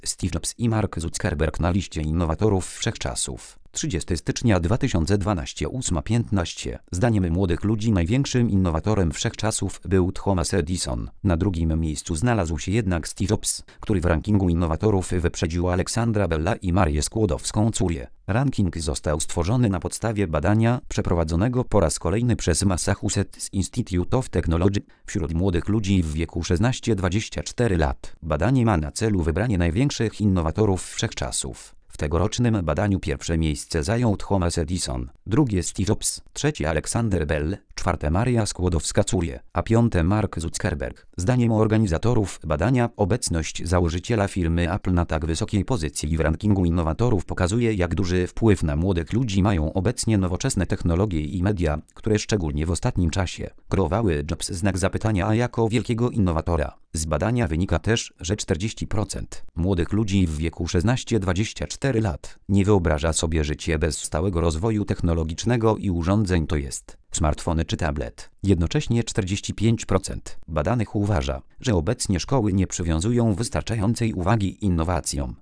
Steve Jobs i Mark Zuckerberg na liście innowatorów wszechczasów. 30 stycznia 2012 8:15. Zdaniem młodych ludzi największym innowatorem wszechczasów był Thomas Edison. Na drugim miejscu znalazł się jednak Steve Jobs, który w rankingu innowatorów wyprzedził Aleksandra Bella i Marię Skłodowską-Curię. Ranking został stworzony na podstawie badania przeprowadzonego po raz kolejny przez Massachusetts Institute of Technology wśród młodych ludzi w wieku 16-24 lat. Badanie ma na celu wybranie największych innowatorów wszechczasów. W tegorocznym badaniu pierwsze miejsce zajął Thomas Edison, drugie Steve Jobs, trzecie Aleksander Bell, czwarte Maria Skłodowska-Curie, a piąte Mark Zuckerberg. Zdaniem organizatorów badania obecność założyciela firmy Apple na tak wysokiej pozycji w rankingu innowatorów pokazuje, jak duży wpływ na młodych ludzi mają obecnie nowoczesne technologie i media, które szczególnie w ostatnim czasie kreowały Jobs znak zapytania a jako wielkiego innowatora. Z badania wynika też, że 40% młodych ludzi w wieku 16-24 lat nie wyobraża sobie życie bez stałego rozwoju technologicznego i urządzeń, to jest smartfony czy tablet. Jednocześnie 45% badanych uważa, że obecnie szkoły nie przywiązują wystarczającej uwagi innowacjom.